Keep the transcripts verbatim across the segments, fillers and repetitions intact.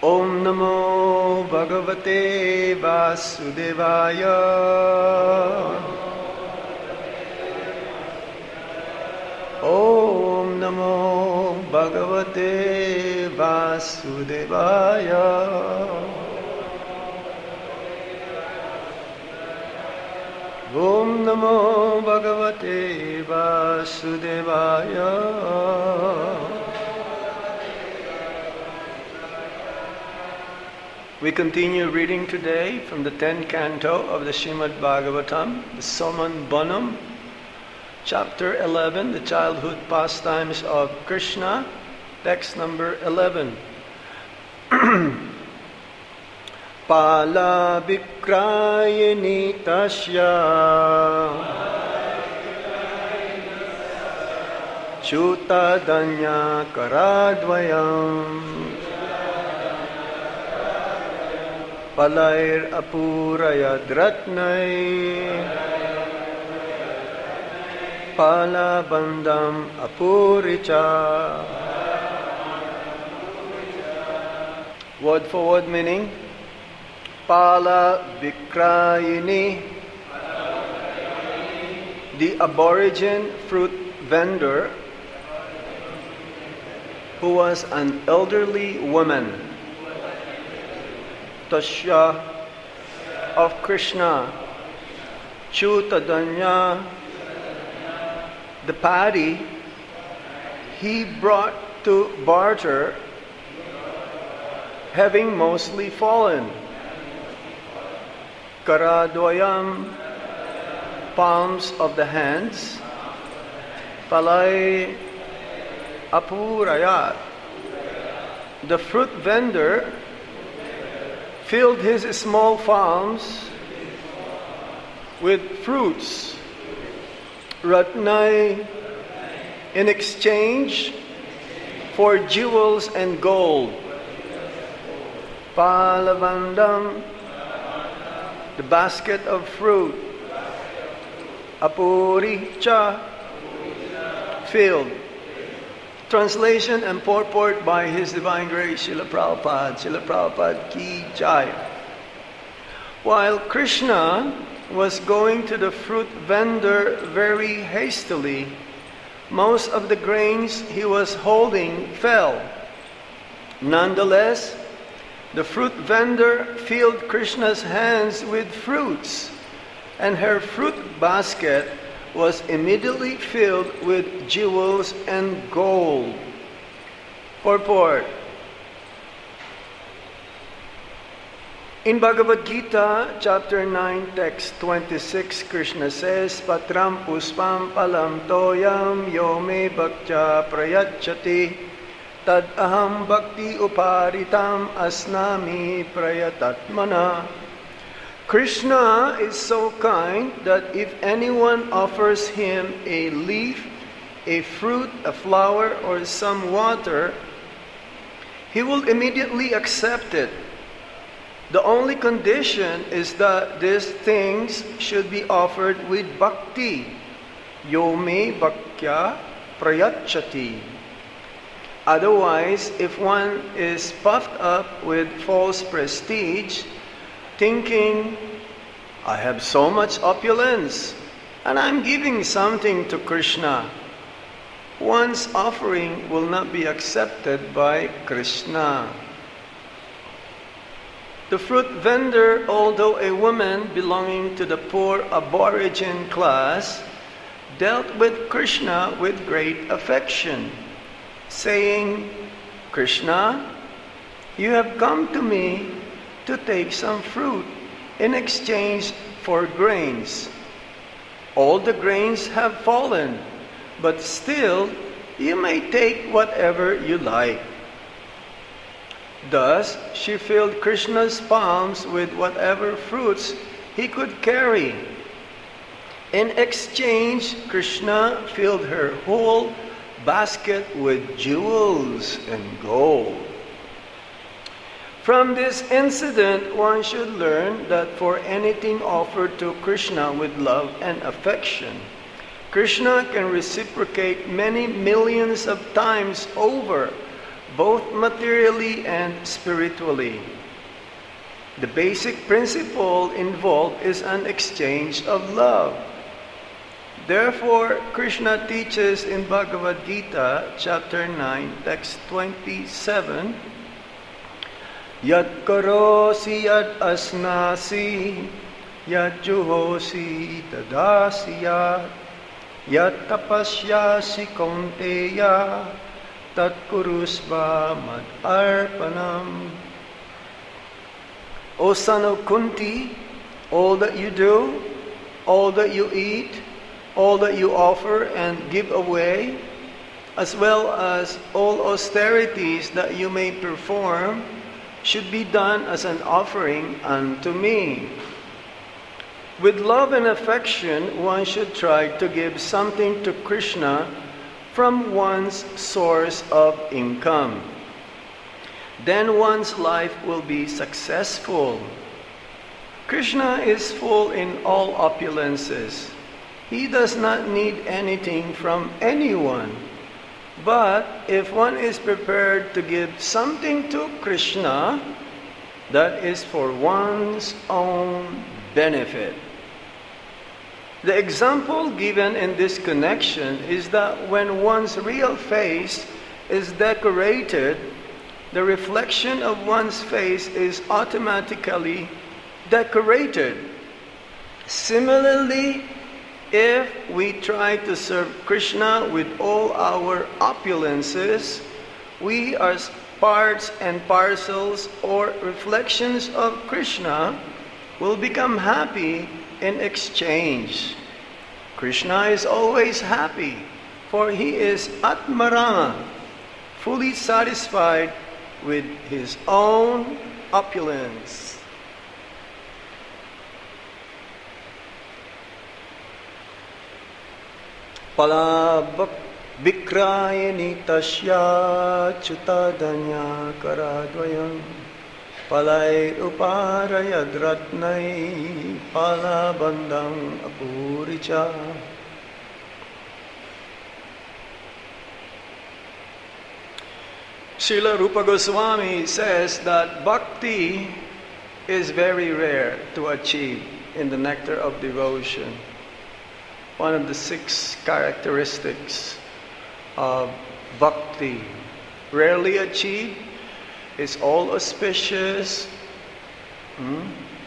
Om Namo Bhagavate Vasudevaya. Om Namo Bhagavate Vasudevaya. Om Namo Bhagavate Vasudevaya. We continue reading today from the tenth canto of the Srimad Bhagavatam, the Soman Bonam, chapter eleven, the childhood pastimes of Krishna, text number eleven. Pala Vikrayani Tasya Chuta Danya Karadvayam Palair Apuraya Dratnai Pala Bandam Apuricha. Word for word meaning. Pala Vikrayini, the aborigine fruit vendor who was an elderly woman. Tasya of Krishna. Chutadanya, the paddy he brought to barter, having mostly fallen. Karadvayam, palms of the hands. Palai apurayat, the fruit vendor filled his small farms with fruits. Ratnai, in exchange for jewels and gold. Palavandam, the basket of fruit. Apuricha, filled. Translation and purport by His Divine Grace Srila Prabhupada. Srila Prabhupada Ki Jai. While Krishna was going to the fruit vendor very hastily, most of the grains he was holding fell. Nonetheless, the fruit vendor filled Krishna's hands with fruits, and her fruit basket was immediately filled with jewels and gold. Purport. In Bhagavad Gita, chapter nine, text twenty-six, Krishna says, Patram puspam palam toyam yo me bhaktya prayachati tad aham bhakti uparitam asnami prayatatmana. Krishna is so kind that if anyone offers him a leaf, a fruit, a flower, or some water, he will immediately accept it. The only condition is that these things should be offered with bhakti. Yo me bhaktya prayachati. Otherwise, if one is puffed up with false prestige, thinking, I have so much opulence, and I'm giving something to Krishna, one's offering will not be accepted by Krishna. The fruit vendor, although a woman belonging to the poor aborigine class, dealt with Krishna with great affection, saying, Krishna, you have come to me to take some fruit in exchange for grains. All the grains have fallen, but still you may take whatever you like. Thus, she filled Krishna's palms with whatever fruits he could carry. In exchange, Krishna filled her whole basket with jewels and gold. From this incident, one should learn that for anything offered to Krishna with love and affection, Krishna can reciprocate many millions of times over both materially and spiritually. The basic principle involved is an exchange of love. Therefore, Krishna teaches in Bhagavad Gita, chapter nine, text twenty-seven, Yat karosi yat asnasi, yat juhosi tadasi yat, yat tapasyasi kaunteya, tat kurusva mad arpanam. O son of Kunti, all that you do, all that you eat, all that you offer and give away, as well as all austerities that you may perform, should be done as an offering unto me. With love and affection, one should try to give something to Krishna from one's source of income. Then one's life will be successful. Krishna is full in all opulences. He does not need anything from anyone. But if one is prepared to give something to Krishna, that is for one's own benefit. The example given in this connection is that when one's real face is decorated, the reflection of one's face is automatically decorated. Similarly, if we try to serve Krishna with all our opulences, we are parts and parcels or reflections of Krishna will become happy in exchange. Krishna is always happy, for he is Atmarama, fully satisfied with his own opulence. Palabak Vikrayani tasya chutadanya karadvayam palay uparayadratnai palabandang apuricha. Srila Rupa Goswami says that bhakti is very rare to achieve in the nectar of devotion. One of the six characteristics of bhakti, rarely achieved, is all auspicious. Hmm?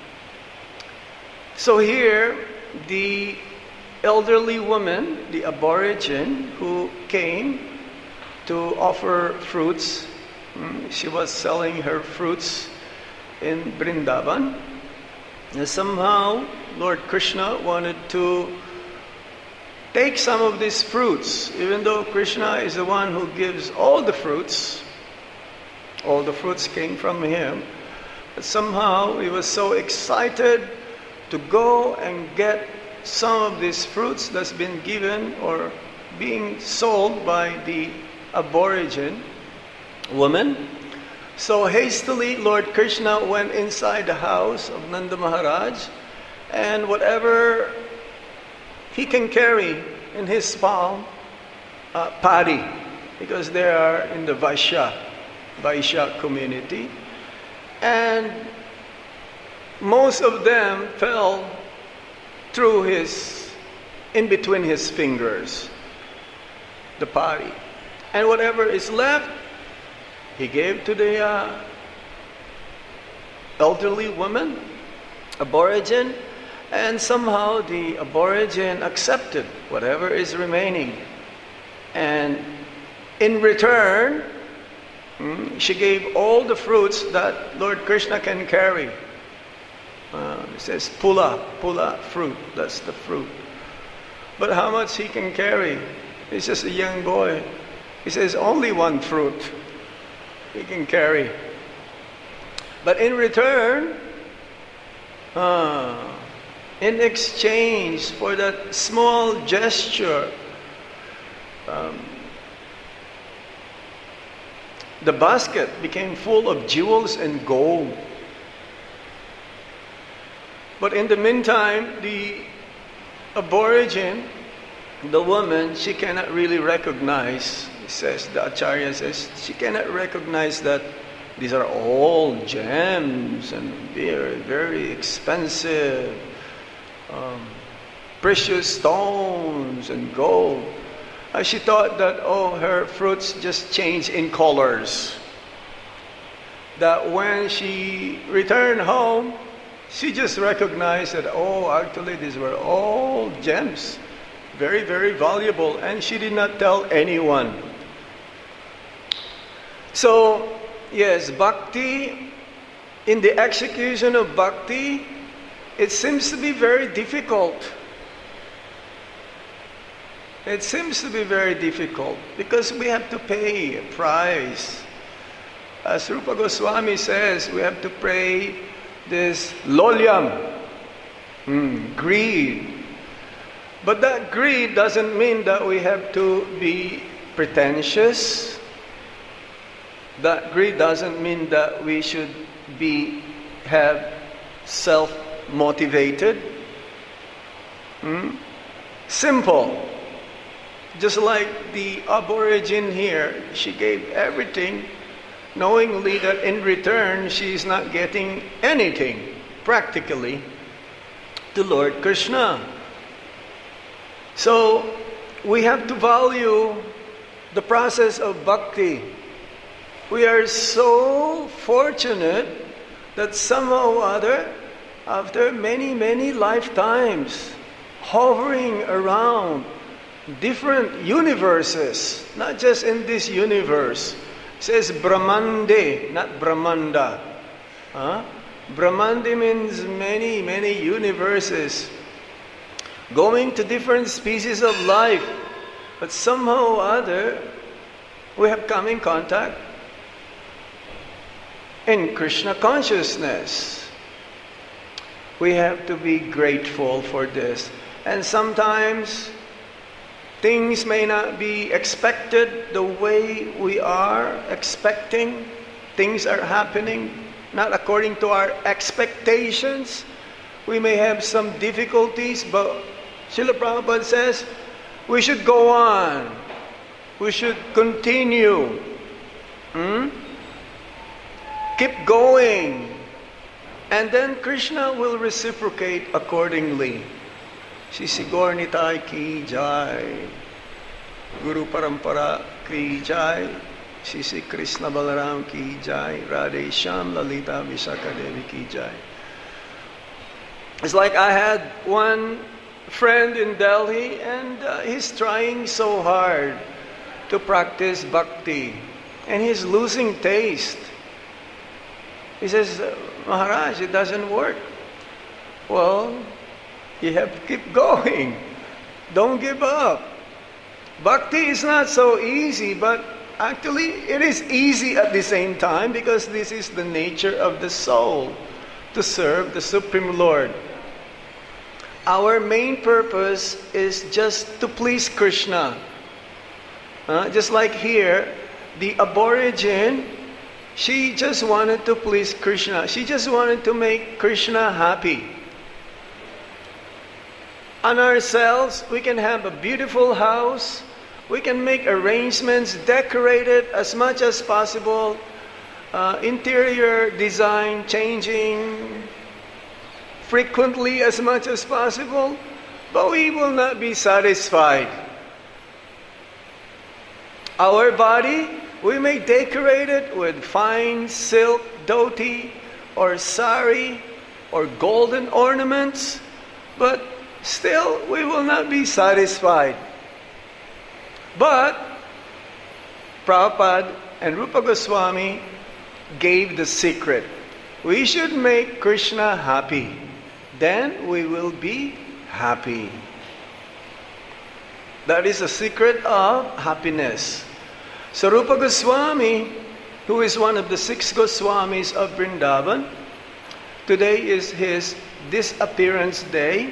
So here, the elderly woman, the aborigine who came to offer fruits, hmm, she was selling her fruits in Vrindavan. And somehow, Lord Krishna wanted to take some of these fruits, even though Krishna is the one who gives all the fruits. All the fruits came from him. But somehow he was so excited to go and get some of these fruits that's been given or being sold by the aborigine woman. So hastily, Lord Krishna went inside the house of Nanda Maharaj, and whatever he can carry in his palm, uh, paddy, because they are in the Vaishya, Vaishya community, and most of them fell through his, in between his fingers, the paddy. And whatever is left, he gave to the uh, elderly woman, aborigine, and somehow the aborigine accepted whatever is remaining. And in return, mm, she gave all the fruits that Lord Krishna can carry. Uh, it says pula, pula, fruit, that's the fruit. But how much he can carry? He's just a young boy. He says only one fruit he can carry. But in return, uh, in exchange for that small gesture, um, the basket became full of jewels and gold. But in the meantime, the aborigine, the woman, she cannot really recognize says, the Acharya says, she cannot recognize that these are all gems and very, very expensive, um, precious stones and gold. Uh, she thought that, oh, her fruits just change in colors. That when she returned home, she just recognized that, oh, actually these were all gems. Very, very valuable. And she did not tell anyone. So, yes, bhakti, in the execution of bhakti, it seems to be very difficult. It seems to be very difficult because we have to pay a price. As Rupa Goswami says, we have to pay this lolyam, mm, greed. But that greed doesn't mean that we have to be pretentious. That greed doesn't mean that we should be have self-motivated. Mm? Simple. Just like the aborigine here, she gave everything, knowingly that in return she is not getting anything, practically, to Lord Krishna. So we have to value the process of bhakti. We are so fortunate that somehow or other, after many, many lifetimes, hovering around different universes, not just in this universe. It says Brahmande, not Brahmanda. Huh? Brahmande means many, many universes. Going to different species of life. But somehow or other, we have come in contact in Krishna consciousness. We have to be grateful for this. And sometimes things may not be expected the way we are expecting. Things are happening not according to our expectations. We may have some difficulties, but Srila Prabhupada says we should go on. We should continue. Hmm? Keep going. And then Krishna will reciprocate accordingly. Sisi Gaur Nitai ki jai, Guru Parampara ki jai, Sisi Krishna Balaram ki jai, Radhe Shyam Lalita Vishakha Devi ki jai. It's like I had one friend in Delhi and uh, he's trying so hard to practice bhakti and he's losing taste. He says, Maharaj, it doesn't work. Well, you have to keep going. Don't give up. Bhakti is not so easy, but actually it is easy at the same time because this is the nature of the soul, to serve the Supreme Lord. Our main purpose is just to please Krishna. Uh, just like here, the aborigine, she just wanted to please Krishna. She just wanted to make Krishna happy. On ourselves, we can have a beautiful house. We can make arrangements, decorate it as much as possible. Uh, interior design changing frequently as much as possible. But we will not be satisfied. Our body, we may decorate it with fine silk dhoti or sari or golden ornaments, but still we will not be satisfied. But Prabhupada and Rupa Goswami gave the secret. We should make Krishna happy. Then we will be happy. That is the secret of happiness. So Rupa Goswami, who is one of the six Goswamis of Vrindavan, today is his disappearance day.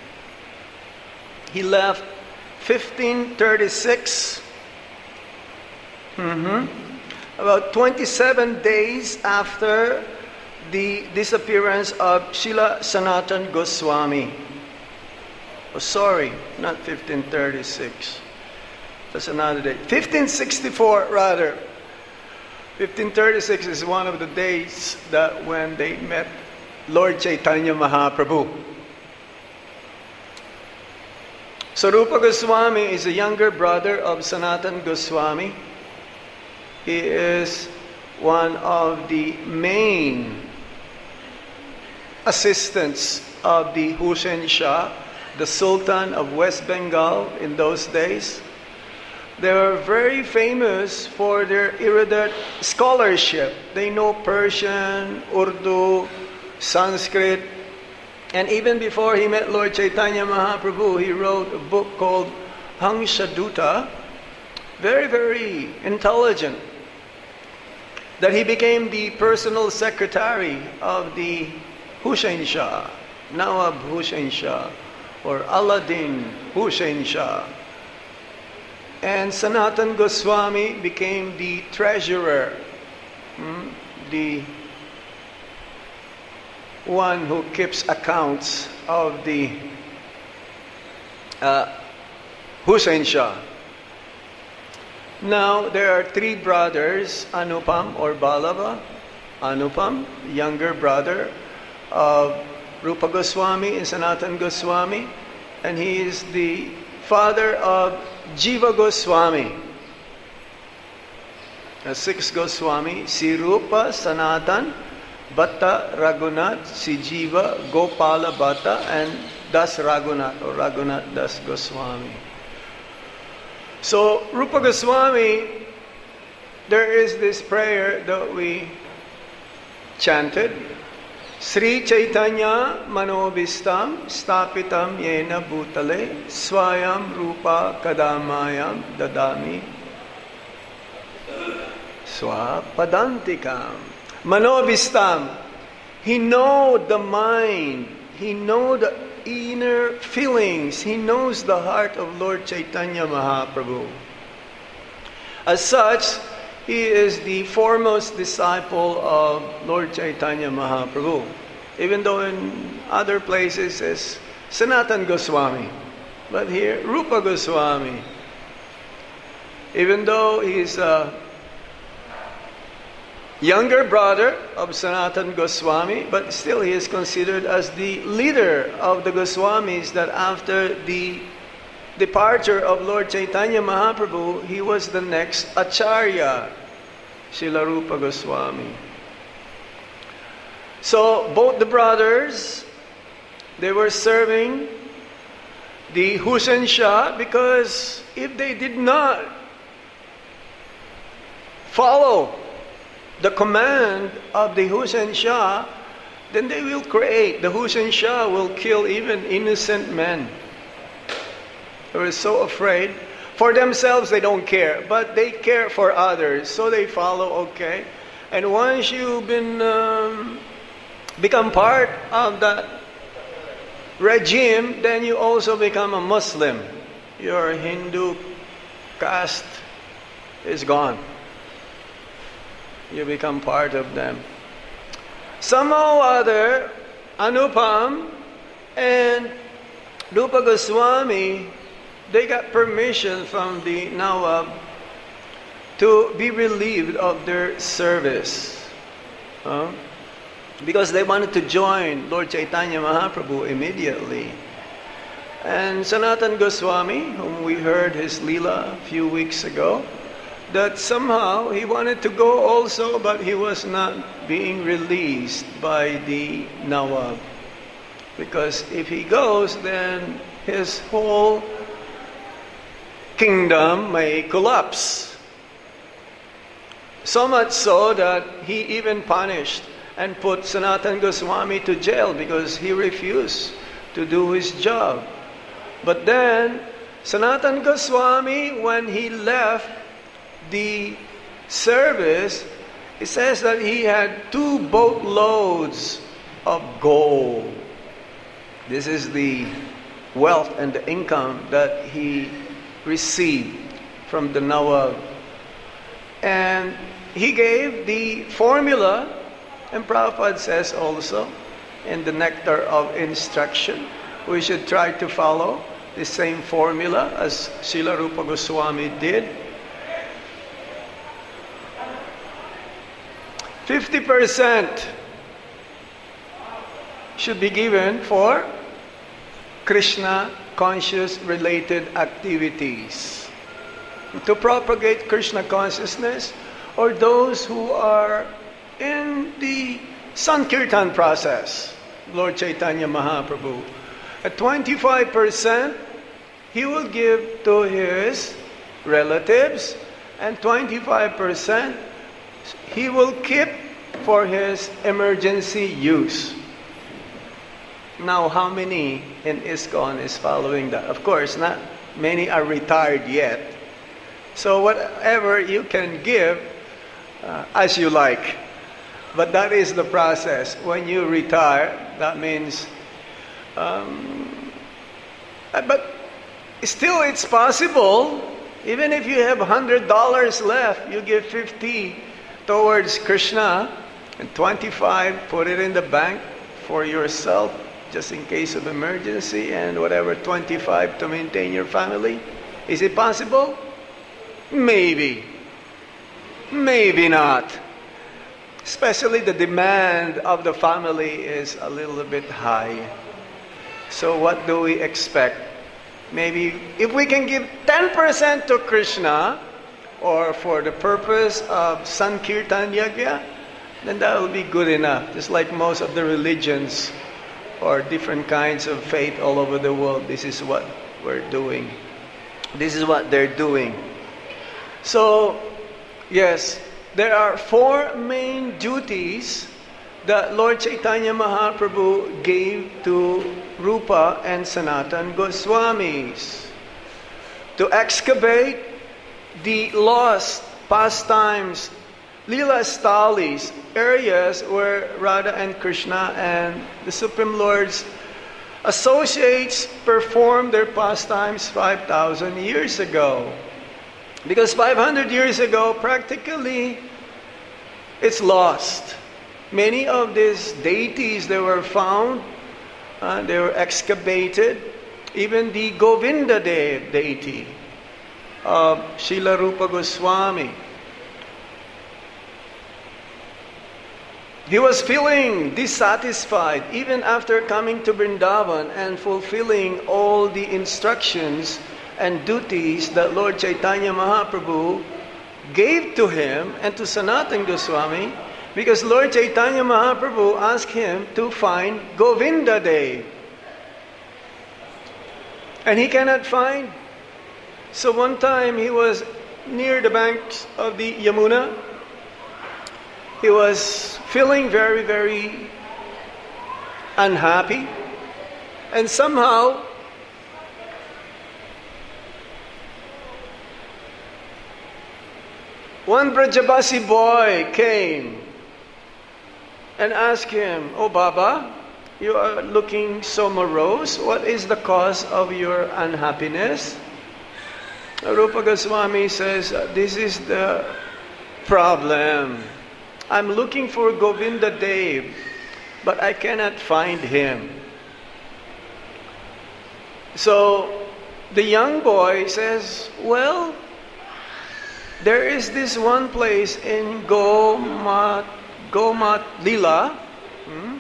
He left fifteen thirty-six, mm-hmm. about twenty-seven days after the disappearance of Srila Sanatan Goswami. Oh, sorry, not fifteen thirty-six. That's another day. fifteen sixty-four, rather. fifteen thirty-six is one of the days that when they met Lord Chaitanya Mahaprabhu. So Rupa Goswami is a younger brother of Sanatan Goswami. He is one of the main assistants of the Hussein Shah, the Sultan of West Bengal in those days. They were very famous for their erudite scholarship. They know Persian, Urdu, Sanskrit, and even before he met Lord Chaitanya Mahaprabhu, he wrote a book called Hangshaduta, very, very intelligent, that he became the personal secretary of the Hussein Shah, Nawab Hussein Shah, or Aladdin Hussein Shah. And Sanatan Goswami became the treasurer, hmm, the one who keeps accounts of the uh, Hussein Shah. Now, there are three brothers, Anupam or Balava. Anupam, younger brother of Rupa Goswami and Sanatan Goswami. And he is the father of Jiva Goswami. The sixth Goswami, si Rupa, Sanatan, Bhatta, Raghunath, si Jiva, Gopala Bhatta, and Das Raghunath or Raghunath Das Goswami. So, Rupa Goswami, there is this prayer that we chanted. Sri Chaitanya Manobhistam Stapitam Yena Bhutale Swayam Rupa Kadamayam Dadami Swapadantikam. Manobhistam. He know the mind. He know the inner feelings. He knows the heart of Lord Chaitanya Mahaprabhu. As such, he is the foremost disciple of Lord Chaitanya Mahaprabhu. Even though in other places it's Sanatan Goswami. But here, Rupa Goswami. Even though he's a younger brother of Sanatan Goswami, but still he is considered as the leader of the Goswamis, that after the departure of Lord Chaitanya Mahaprabhu, he was the next Acharya, Srila Rupa Goswami. So both the brothers, they were serving the Hussein Shah, because if they did not follow the command of the Hussein Shah, then they will create, the Hussein Shah will kill even innocent men. They were so afraid. For themselves, they don't care, but they care for others, so they follow, okay? And once you've been um, become part of that regime, then you also become a Muslim. Your Hindu caste is gone. You become part of them. Somehow or other, Anupam and Rupa Goswami, they got permission from the Nawab to be relieved of their service. Huh? Because they wanted to join Lord Chaitanya Mahaprabhu immediately. And Sanatan Goswami, whom we heard his Leela a few weeks ago, that somehow he wanted to go also, but he was not being released by the Nawab. Because if he goes, then his whole kingdom may collapse. So much so that he even punished and put Sanatan Goswami to jail because he refused to do his job. But then, Sanatan Goswami, when he left the service, it says that he had two boatloads of gold. This is the wealth and the income that he received from the Nawab. And he gave the formula, and Prabhupada says also in the Nectar of Instruction, we should try to follow the same formula as Srila Rupa Goswami did. fifty percent should be given for Krishna conscious related activities to propagate Krishna consciousness, or those who are in the Sankirtan process. Lord Chaitanya Mahaprabhu, at twenty-five percent he will give to his relatives, and twenty-five percent he will keep for his emergency use. Now, how many in ISKCON is following that? Of course, not many are retired yet. So whatever you can give, uh, as you like. But that is the process. When you retire, that means... Um, but still it's possible. Even if you have one hundred dollars left, you give fifty towards Krishna, and twenty-five, put it in the bank for yourself, just in case of emergency, and whatever, twenty-five to maintain your family. Is it possible? Maybe. Maybe not. Especially the demand of the family is a little bit high. So what do we expect? Maybe if we can give ten percent to Krishna, or for the purpose of Sankirtan Yajna, then that will be good enough. Just like most of the religions or different kinds of faith all over the world, this is what we're doing. This is what they're doing. So, yes, there are four main duties that Lord Chaitanya Mahaprabhu gave to Rupa and Sanatan Goswamis. To excavate the lost pastimes, Leela Stalis, areas where Radha and Krishna and the Supreme Lord's associates performed their pastimes five thousand years ago. Because five hundred years ago, practically, it's lost. Many of these deities that were found, uh, they were excavated. Even the Govinda De- deity of Srila Rupa Goswami, he was feeling dissatisfied even after coming to Vrindavan and fulfilling all the instructions and duties that Lord Chaitanya Mahaprabhu gave to him and to Sanatan Goswami, because Lord Chaitanya Mahaprabhu asked him to find Govinda Dev. And he cannot find. So one time he was near the banks of the Yamuna. He was feeling very, very unhappy. And somehow, one Brajabasi boy came and asked him, "Oh Baba, you are looking so morose. What is the cause of your unhappiness?" Rupa Goswami says, "This is the problem. I'm looking for Govinda Dev, but I cannot find him." So the young boy says, "Well, there is this one place in Gomat, Gomat Lila hmm,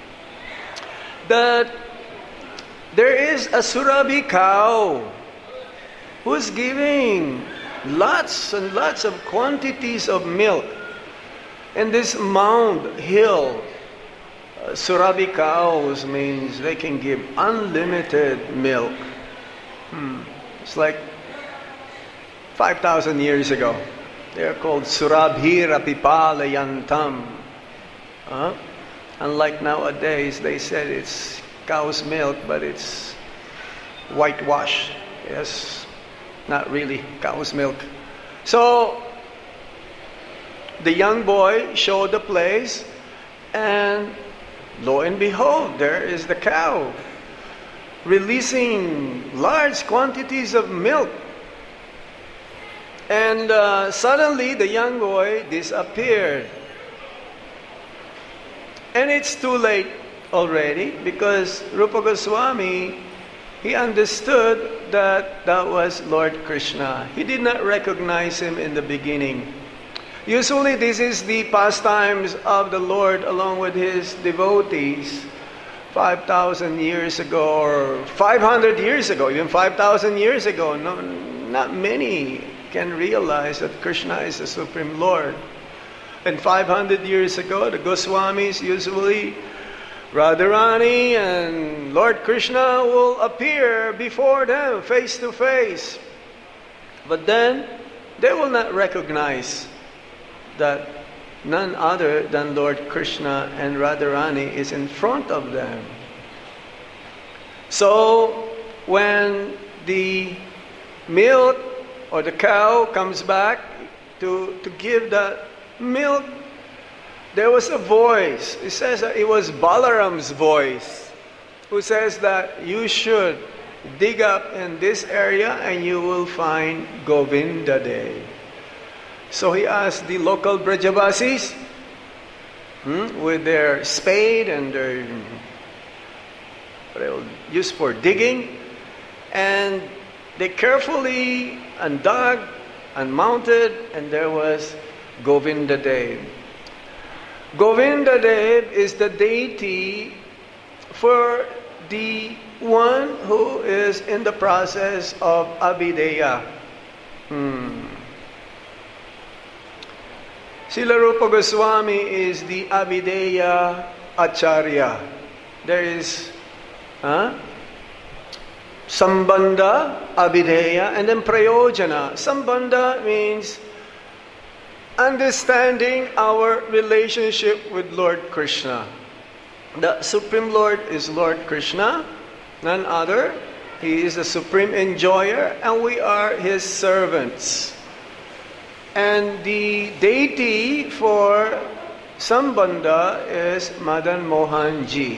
that there is a Surabhi cow who's giving lots and lots of quantities of milk. And this mound hill, uh, Surabhi cows means they can give unlimited milk. Hmm. It's like five thousand years ago. They are called Surabhira Pipalayantam. Uh, unlike nowadays, they said it's cow's milk, but it's whitewash. Yes, not really cow's milk. So, the young boy showed the place, and lo and behold, there is the cow releasing large quantities of milk. And uh, suddenly the young boy disappeared. And it's too late already, because Rupa Goswami, he understood that that was Lord Krishna. He did not recognize him in the beginning. Usually this is the pastimes of the Lord along with his devotees five thousand years ago or five hundred years ago, even five thousand years ago. No, not many can realize that Krishna is the Supreme Lord. And five hundred years ago, the Goswamis usually, Radharani and Lord Krishna will appear before them face to face. But then, they will not recognize that none other than Lord Krishna and Radharani is in front of them. So, when the milk or the cow comes back to, to give the milk, there was a voice. It says that it was Balaram's voice who says that you should dig up in this area and you will find Govinda Dev. So he asked the local Brajavasis hmm, with their spade and their what they will use for digging, and they carefully undug and mounted, and there was Govinda Dev. Govinda Dev is the deity for the one who is in the process of Abhideya. Hmm. Srila Rupa Goswami is the Abhideya Acharya. There is huh? Sambandha, Abhideya, and then Prayojana. Sambandha means understanding our relationship with Lord Krishna. The Supreme Lord is Lord Krishna, none other. He is the supreme enjoyer, and we are His servants. And the deity for Sambandha is Madan Mohan Ji.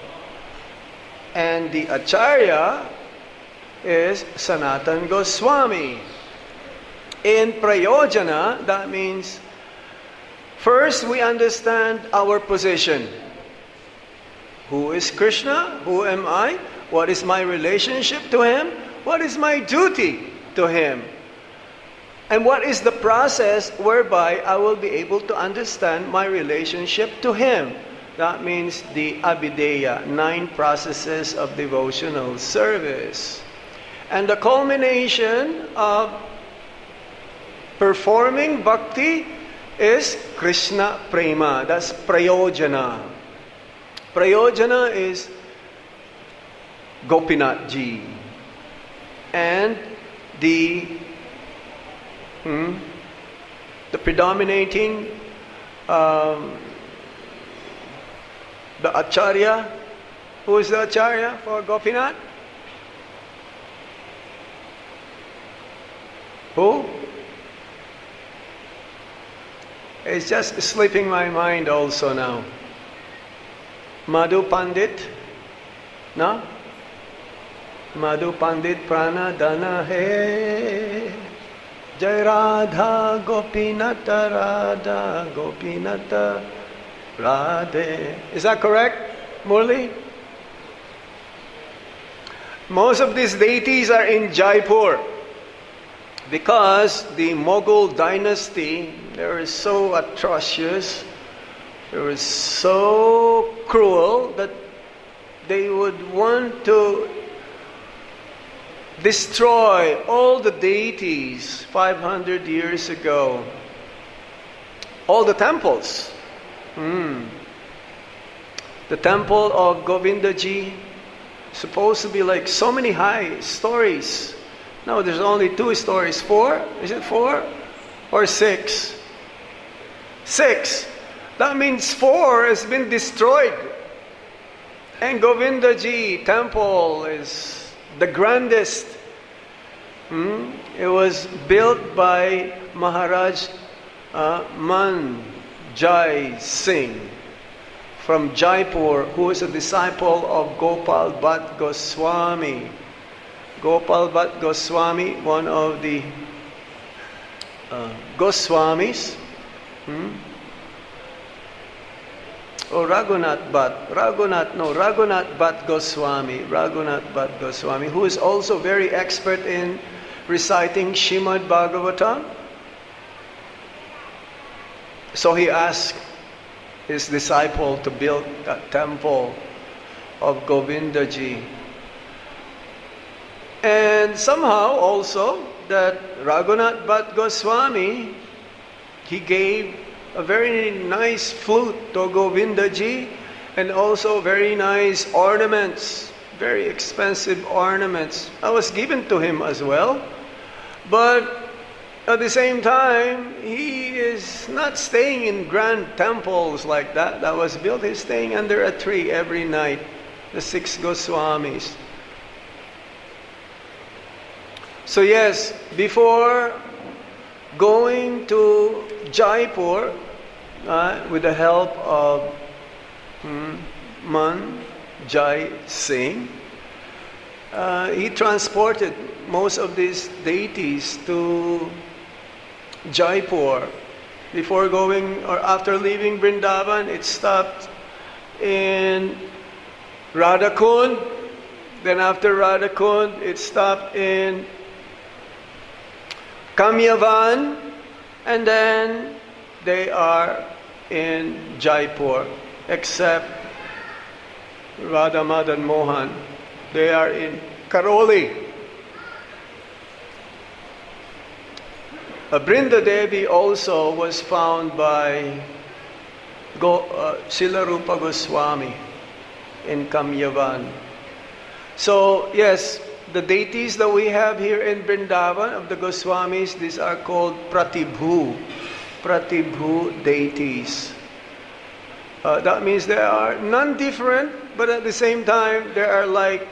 And the Acharya is Sanatan Goswami. In Prayojana, that means first we understand our position. Who is Krishna? Who am I? What is my relationship to Him? What is my duty to Him? And what is the process whereby I will be able to understand my relationship to Him? That means the Abhideya, nine processes of devotional service. And the culmination of performing bhakti is Krishna Prema. That's Prayojana. Prayojana is Gopinath Ji. And the hmm, the predominating um, the Acharya. Who is the Acharya for Gopinath? Who? It's just slipping my mind also now. Madhu Pandit? No? Madhu Pandit Prana Dana He Jai Radha Gopinata Radha Gopinata Radhe. Is that correct, Murli? Most of these deities are in Jaipur because the Mughal dynasty, they were so atrocious, they were so cruel that they would want to destroy all the deities five hundred years ago. All the temples. Hmm. The temple of Govindaji, supposed to be like so many high stories. No, there's only two stories. Four? Is it four? Or six? Six. That means four has been destroyed. And Govindaji temple is the grandest. Hmm? It was built by Maharaj uh, Man Jai Singh from Jaipur, who is a disciple of Gopal Bhatt Goswami. Gopal Bhatt Goswami, one of the uh, Goswamis. Hmm? Oh, Raghunath Bhatt. Raghunath, no, Raghunath Bhatt Goswami. Raghunath Bhatt Goswami, who is also very expert in reciting Shrimad Bhagavatam. So he asked his disciple to build a temple of Govindaji. And somehow also that Raghunath Bhatt Goswami, he gave a very nice flute to Govindaji and also very nice ornaments, very expensive ornaments. That was given to him as well. But at the same time, he is not staying in grand temples like that that was built. He's staying under a tree every night, the six Goswamis. So yes, before going to Jaipur, uh, with the help of hmm, Man Jai Singh, uh, he transported most of these deities to Jaipur. Before going or after leaving Vrindavan, it stopped in Radhakund. Then after Radhakund, it stopped in Kamyavan, and then they are in Jaipur, except Radha Madan Mohan. They are in Karoli. Uh, Brinda Devi also was found by Go, uh, Srila Rupa Goswami in Kamyavan. So, yes, the deities that we have here in Vrindavan of the Goswamis, these are called Pratibhu. Pratibhu deities. Uh, that means they are non-different, but at the same time, they are like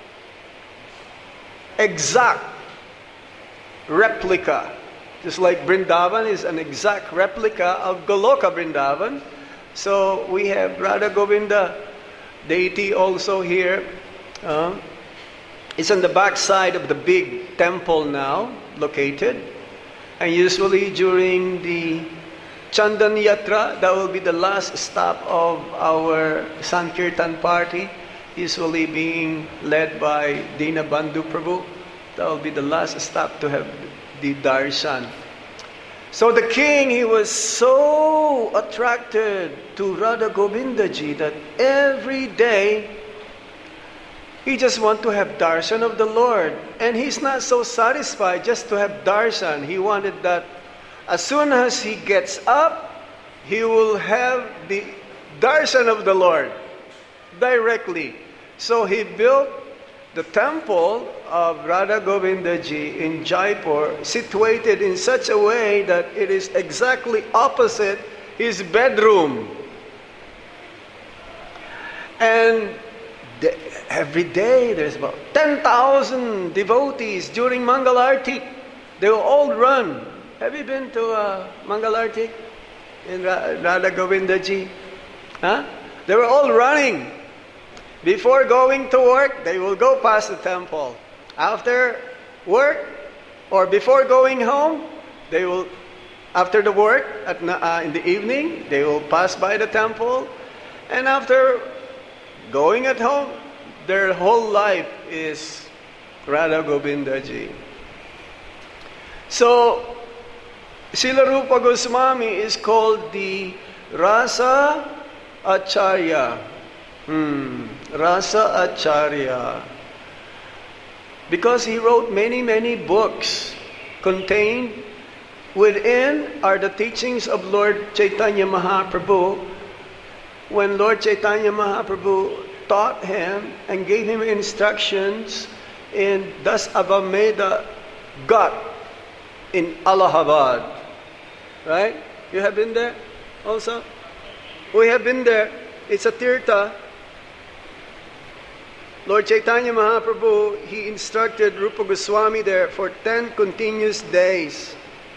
exact replica. Just like Vrindavan is an exact replica of Goloka Vrindavan. So we have Radha Govinda deity also here. Uh, it's on the back side of the big temple now, located. And usually during the Chandan Yatra, that will be the last stop of our Sankirtan party, usually being led by Dina Bandhu Prabhu. That will be the last stop to have the darshan. So the king, he was so attracted to Radha Govindaji that every day he just want to have darshan of the Lord. And he's not so satisfied just to have darshan. He wanted that as soon as he gets up, he will have the darshan of the Lord directly. So he built the temple of Radha Govindaji in Jaipur, situated in such a way that it is exactly opposite his bedroom. And the, every day there's about ten thousand devotees during Mangalarti. They will all run. Have you been to uh, Mangalarti in Ra- Radha Govindaji? Huh? They were all running. Before going to work, they will go past the temple. After work, or before going home, they will, after the work, at, uh, in the evening, they will pass by the temple. And after going at home, their whole life is Radha Govindaji. So, Srila Rupa Goswami is called the Rasa Acharya. Hmm. Rasa Acharya. Because he wrote many, many books. Contained within are the teachings of Lord Chaitanya Mahaprabhu. When Lord Chaitanya Mahaprabhu taught him and gave him instructions in Das Avameda Ghat in Allahabad. Right? You have been there also? We have been there. It's a tirtha. Lord Chaitanya Mahaprabhu, he instructed Rupa Goswami there for ten continuous days.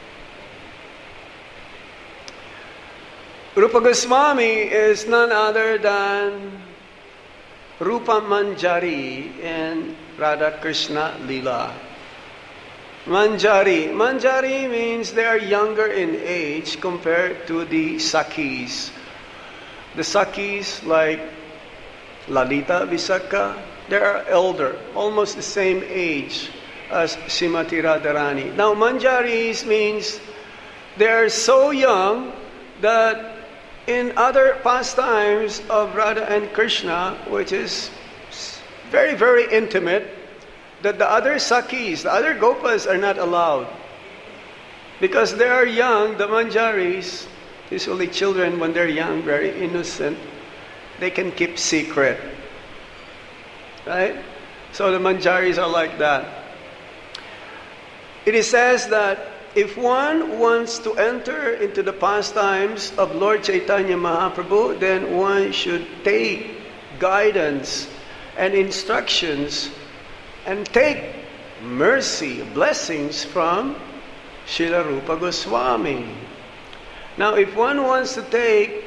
Rupa Goswami is none other than Rupa Manjari in Radha Krishna Lila. Manjari. Manjari means they are younger in age compared to the Sakhis. The Sakis like Lalita Visakha, they are elder, almost the same age as Srimati Radharani. Now Manjaris means they are so young that in other pastimes of Radha and Krishna, which is very, very intimate, that the other Sakis, the other Gopas are not allowed. Because they are young, the Manjaris, usually children when they're young, very innocent, they can keep secret. Right? So the Manjaris are like that. It is says that if one wants to enter into the pastimes of Lord Chaitanya Mahaprabhu, then one should take guidance and instructions and take mercy, blessings from Srila Rupa Goswami. Now, if one wants to take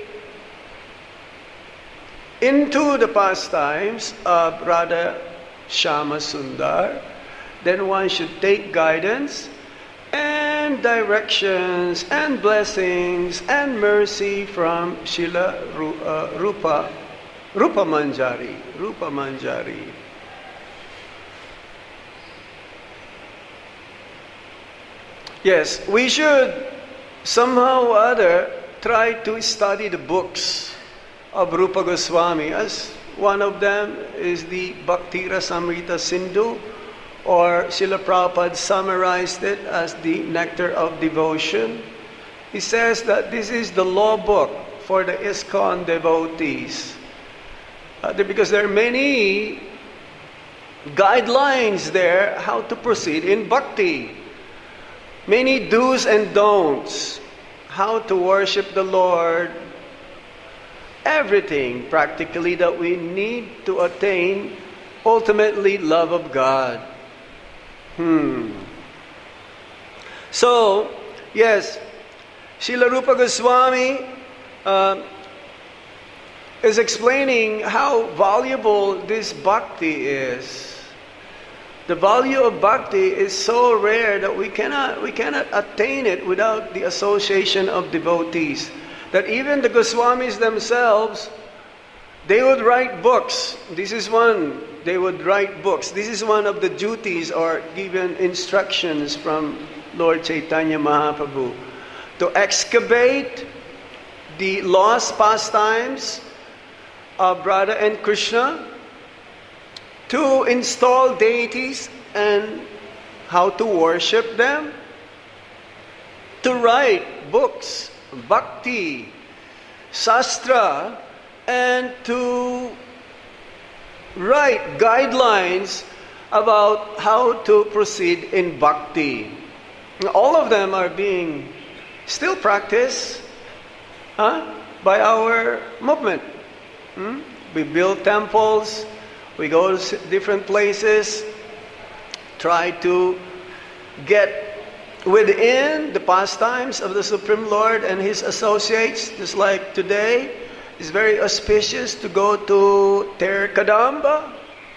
into the pastimes of Radha Shyama Sundar, then one should take guidance and directions and blessings and mercy from Srila Ru, uh, Rupa, Rupa Manjari, Rupa Manjari. Yes, we should somehow or other try to study the books of Rupa Goswami, as one of them is the Bhakti Rasamrita Sindhu, or Srila Prabhupada summarized it as the Nectar of Devotion. He says that this is the law book for the ISKCON devotees. Uh, because there are many guidelines there how to proceed in bhakti. Many do's and don'ts, how to worship the Lord, everything practically that we need to attain ultimately love of God. Hmm. So, yes, Srila Rupa Goswami uh, is explaining how valuable this bhakti is. The value of bhakti is so rare that we cannot we cannot attain it without the association of devotees. That even the Goswamis themselves, they would write books. This is one, they would write books. This is one of the duties or given instructions from Lord Chaitanya Mahaprabhu, to excavate the lost pastimes of Radha and Krishna, to install deities and how to worship them, to write books, bhakti, sastra, and to write guidelines about how to proceed in bhakti. All of them are being still practiced huh, by our movement. Hmm? We build temples, we go to different places, try to get within the pastimes of the Supreme Lord and His associates. Just like today, it's very auspicious to go to Ter Kadamba,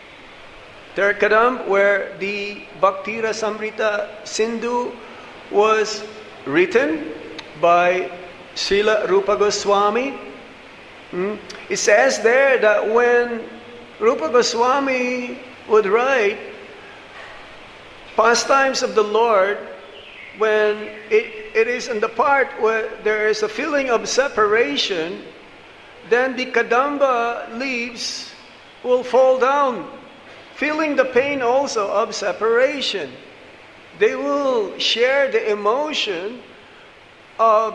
Ter Kadam, where the Bhakti Rasamrita Sindhu was written by Srila Rupa Goswami. Hmm? It says there that when Rupa Goswami would write pastimes of the Lord, when it, it is in the part where there is a feeling of separation, then the Kadamba leaves will fall down, feeling the pain also of separation. They will share the emotion of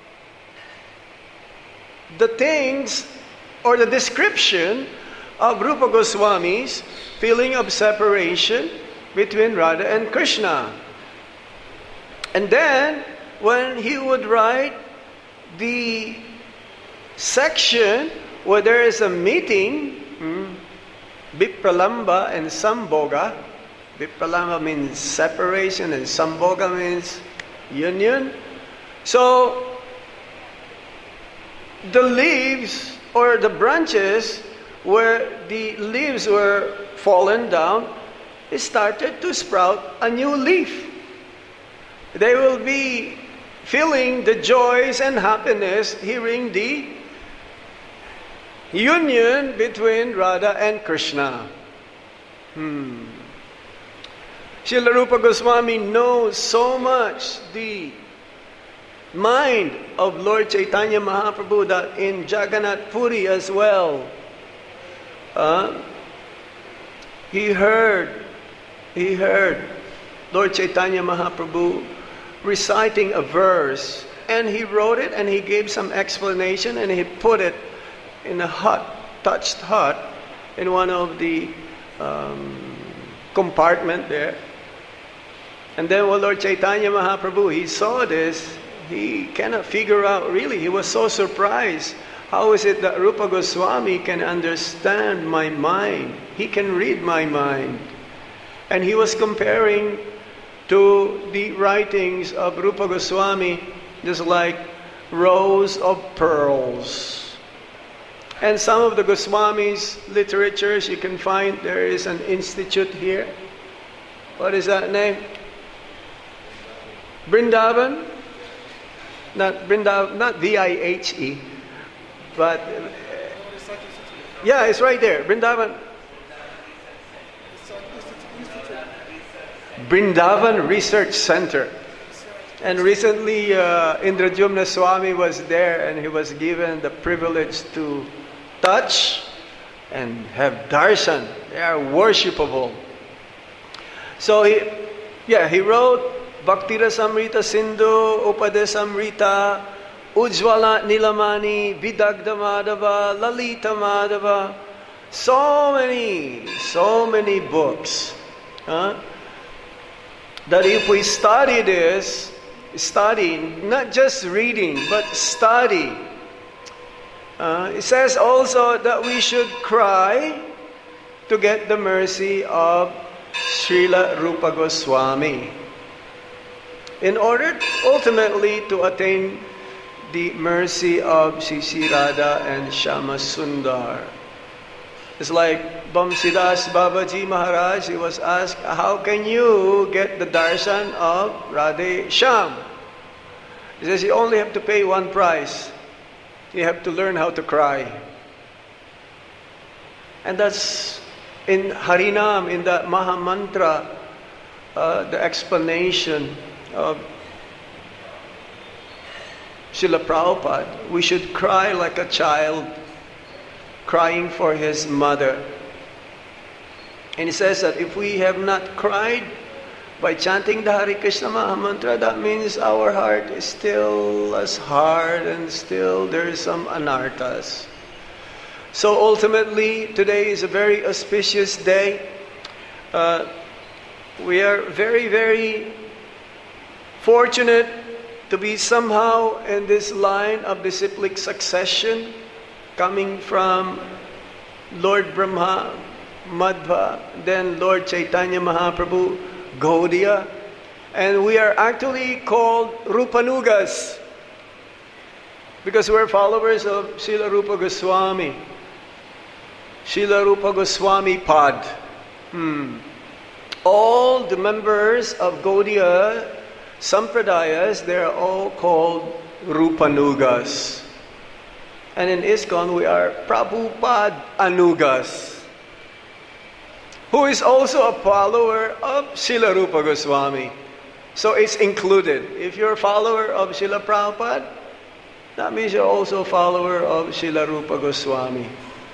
the things or the description of Rupa Goswami's feeling of separation between Radha and Krishna. And then, when he would write the section where there is a meeting, hmm, Vipralamba and Sambhoga. Vipralamba means separation and Sambhoga means union. So, the leaves or the branches where the leaves were fallen down, it started to sprout a new leaf. They will be feeling the joys and happiness hearing the union between Radha and Krishna. Hmm. Srila Rupa Goswami knows so much the mind of Lord Chaitanya Mahaprabhu that in Jagannath Puri as well, uh, he heard, he heard Lord Chaitanya Mahaprabhu reciting a verse, and he wrote it and he gave some explanation and he put it in a hut, touched hut, in one of the um, compartment there. And then when Lord Chaitanya Mahaprabhu, he saw this, he cannot figure out really, he was so surprised. How is it that Rupa Goswami can understand my mind? He can read my mind. And he was comparing to the writings of Rupa Goswami, just like rows of pearls. And some of the Goswami's literatures you can find, there is an institute here. What is that name? Vrindavan? Not Vrindavan, not V I H E, but uh, yeah, it's right there. Vrindavan. Vrindavan Research Center. And recently uh, Indradyumna Swami was there and he was given the privilege to touch and have darshan. They are worshipable. So he, yeah, he wrote Bhakti Rasamrita Sindhu, Upadesamrita, Ujjwala Nilamani, Vidagdha Madhava, Lalita Madhava. So many, so many books. Huh? That if we study this, study, not just reading, but study. Uh, it says also that we should cry to get the mercy of Srila Rupa Goswami, in order ultimately to attain the mercy of Sri Radha and Shama Sundar. It's like Bamsidas Babaji Maharaj, he was asked, how can you get the darshan of Radhe Shyam? He says, you only have to pay one price. You have to learn how to cry. And that's in Harinam, in the Maha Mantra, uh, the explanation of Srila Prabhupada. We should cry like a child crying for his mother. And he says that if we have not cried by chanting the Hare Krishna Maha Mantra, that means our heart is still as hard and still there is some anarthas. So ultimately, today is a very auspicious day. Uh, we are very, very fortunate to be somehow in this line of disciplic succession, coming from Lord Brahma, Madhva, then Lord Chaitanya Mahaprabhu, Gaudiya, and we are actually called Rupanugas because we're followers of Srila Rupa Goswami. Srila Rupa Goswami Pad. Hmm. All the members of Gaudiya Sampradayas, they are all called Rupanugas. And in ISKCON, we are Prabhupada Anugas, who is also a follower of Srila Rupa Goswami. So it's included. If you're a follower of Srila Prabhupada, that means you're also a follower of Srila Rupa Goswami.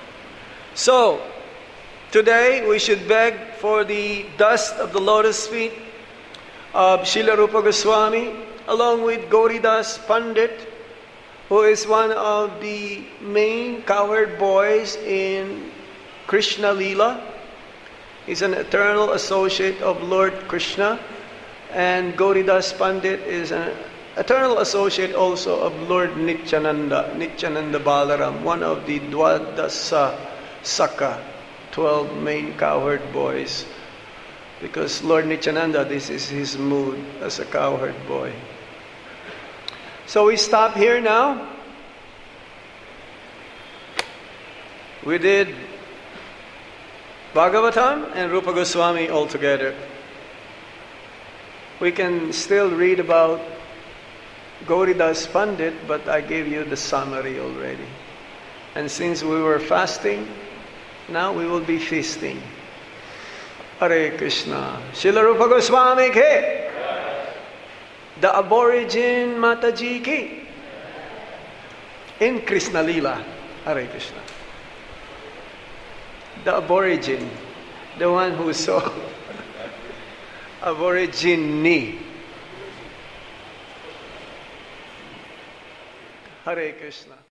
So, today we should beg for the dust of the lotus feet of Srila Rupa Goswami, along with Gauridas Pandit, who is one of the main cowherd boys in Krishna Leela. He's an eternal associate of Lord Krishna. And Gauridas Pandit is an eternal associate also of Lord Nityananda, Nityananda Balaram, one of the Dwadasa Saka, twelve main cowherd boys. Because Lord Nityananda, this is his mood as a cowherd boy. So we stop here now. We did Bhagavatam and Rupa Goswami all together. We can still read about Gauridas Pandit, but I gave you the summary already. And since we were fasting, now we will be feasting. Hare Krishna. Srila Rupa Goswami ki. The Aborigine Mataji ki. In Krishna Lila. Hare Krishna. The Aborigine. The one who saw. Aborigine. Hare Krishna.